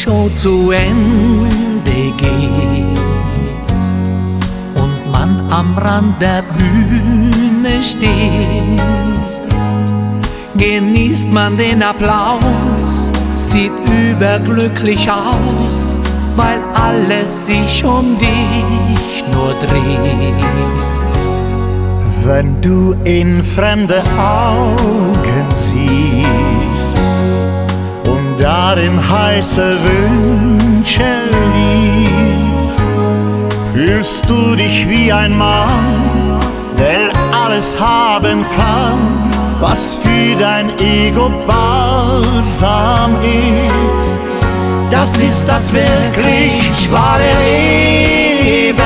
Show zu Ende geht und man am Rand der Bühne steht, genießt man den Applaus, sieht überglücklich aus, weil alles sich um dich nur dreht. Wenn du in fremde Augen siehst und darin heiße Wünsche liest, fühlst du dich wie ein Mann, der alles haben kann, was für dein Ego balsam ist. Das ist das wirklich wahre Leben.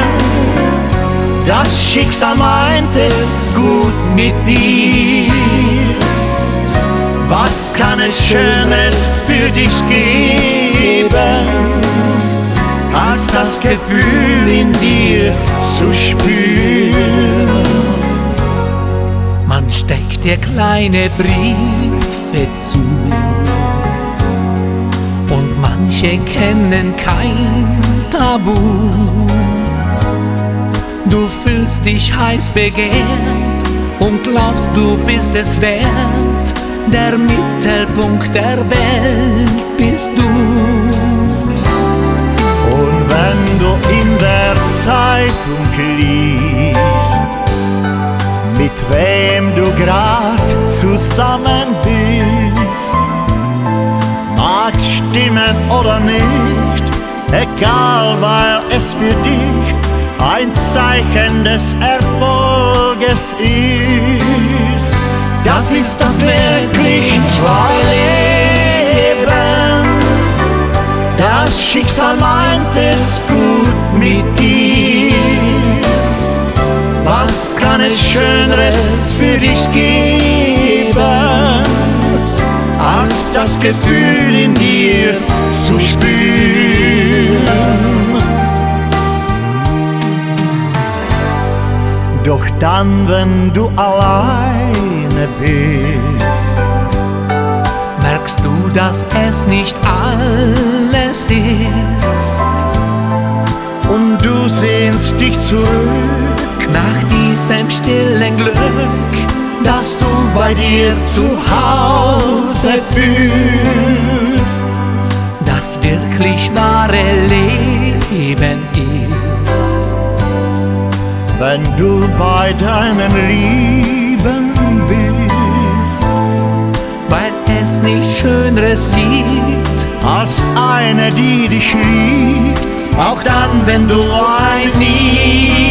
Das Schicksal meint es gut mit dir. Was kann es Schönes für dich geben, als das Gefühl in dir zu spüren? Man steckt dir kleine Briefe zu und manche kennen kein Tabu. Du fühlst dich heiß begehrt und glaubst, du bist es wert. Der Mittelpunkt der Welt bist du. Und wenn du in der Zeitung liest, mit wem du grad zusammen bist, mag stimmen oder nicht, egal, weil es für dich ein Zeichen des Erfolges ist. Das ist das wirklich wahre Leben. Das Schicksal meint es gut mit dir. Was kann es Schöneres für dich geben, als das Gefühl in dir zu spüren? Doch dann, wenn du alleine bist, merkst du, dass es nicht alles ist. Und du sehnst dich zurück nach diesem stillen Glück, das du bei dir zu Hause fühlst. Das wirklich wahre Leben ist, wenn du bei deinen Lieben bist, weil es nichts Schöneres gibt als eine, die dich liebt, auch dann, wenn du ein